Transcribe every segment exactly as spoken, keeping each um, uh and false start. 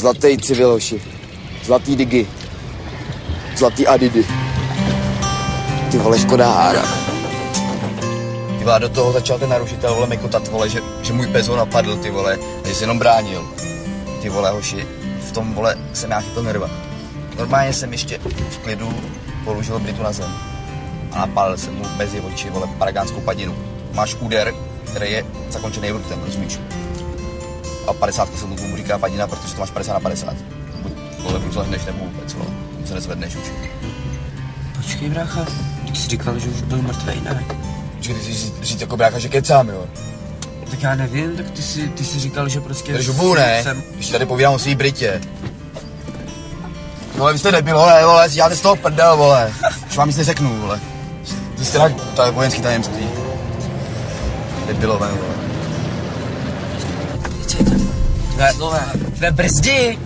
Zlatý civiloši. Zlatý digy. Zlatý adidy. Ty vole, škoda hára. Ty vole, do toho začal ten narušitel, vole, mekotat, vole, že, že můj pes ho napadl, ty vole, a že se jenom bránil. Ty vole, hoši, v tom, vole, jsem já chytl nerva. Normálně jsem ještě v klidu položil Britu na zem a napálil jsem mu mezi oči, vole, paragánskou padinu. Máš úder, který je zakončený vrtem, rozumíš? A padesát se mu říká padina, protože to máš padesát na padesát. Buď, vole, buď zlehneš nebo vůbec, vole, se nezvedneš už. Počkej, brácha, ty jsi říkal, že už byl mrtvej, ne? Počkej, ty jsi říct jako brácha, že kecám, jo? Tak já nevím, tak ty jsi, ty jsi říkal, že prostě... Tady žubu, ne? Jsem... Když tady povídám o svý Britě. Vole, vy jste debil, vole, vole, si děláte z toho prdel, vole. Už vám nic neřeknu, vole. Ty jste tak, to je vojenský tajemství. Debilové, vole. Co je tam? Tvé, vole, tvé brzdi!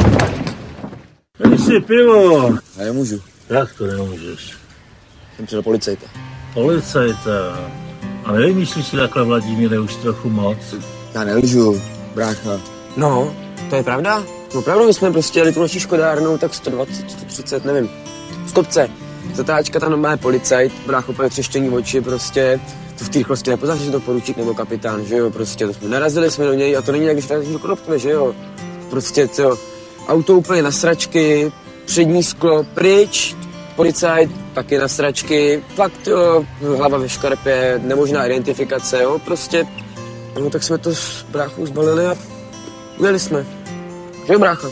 Tady si pivo. Já nemůžu. Jak to nemůžeš? Jsem přijel policajta. Policajta. A nevymýšlíš si takhle, Vladimíre, už trochu moc? Já nelžu, brácha. No, to je pravda. Opravdu, my jsme prostě jeli tu naší škodárnou, tak sto dvacet, sto třicet, nevím. Z kopce. Zatáčka, tam normálně policajt, brácho, úplně třeštění oči, prostě. To v té rychlosti nepoznáš, že to poručík nebo kapitán, že jo, prostě. To jsme narazili jsme do něj a to není jak, když narazíš do konoptve, že jo. Prostě, co, auto úplně na sračky, přední sklo pryč, policajt taky na sračky, fakt jo, hlava ve škarpě, nemožná identifikace, jo, prostě. No tak jsme to s bráchou zbalili a ujeli jsme. Že jo, brácha?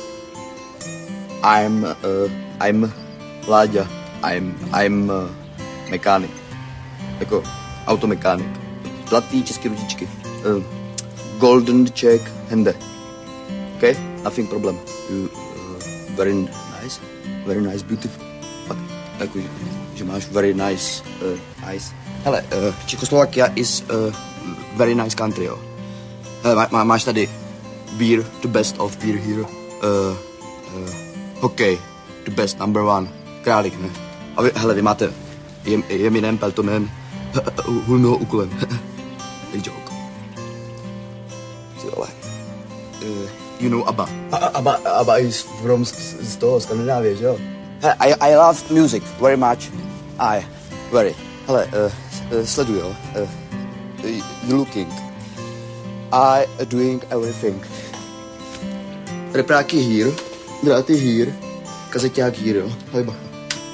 I'm, uh, I'm Láďa. I'm, I'm uh, mechanic. Jako automechanik. Zlatý český ručičky. Uh, golden check hande. Okay? Nothing problem. You, uh, very nice. Very nice, beautiful. Fakt. Jako, že, že máš very nice uh, eyes. Hele, uh, Čechoslovakia is uh, very nice country, jo. Hele, má, má, máš tady beer, the best of beer here. Uh, uh, hokej, the best, number one. Králík, ne? A vy, hele, vy máte jem, Jeminem, Peltomem, Hulmiho úkolem. Big joke. Ty vole. Uh, you know ABBA. A, ABBA, ABBA is from z, z toho, Skandinávie, že jo? Hele, I, I love music very much. I, very. Hele, uh, uh, sleduj, jo. Uh, you looking. I doing everything. Repráky here, dráty here, kazeťák here, jo. Hele, bacha.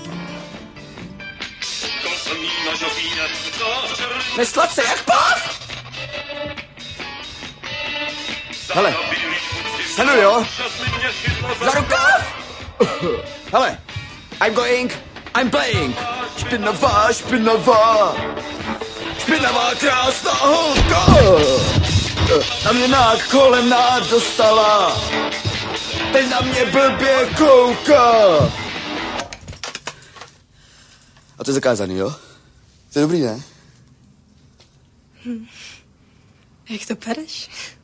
Neslat se jak pás! Hele, sleduj, jo. Za rukav! Hele, I'm going, I'm playing. Špinavá, špinavá. Špinavá krásná holka. Na mě nákolená dostala. Teď na mě blbě kouká. A to je zakázaný, jo? To je dobrý, ne? Hm. Jak to pereš?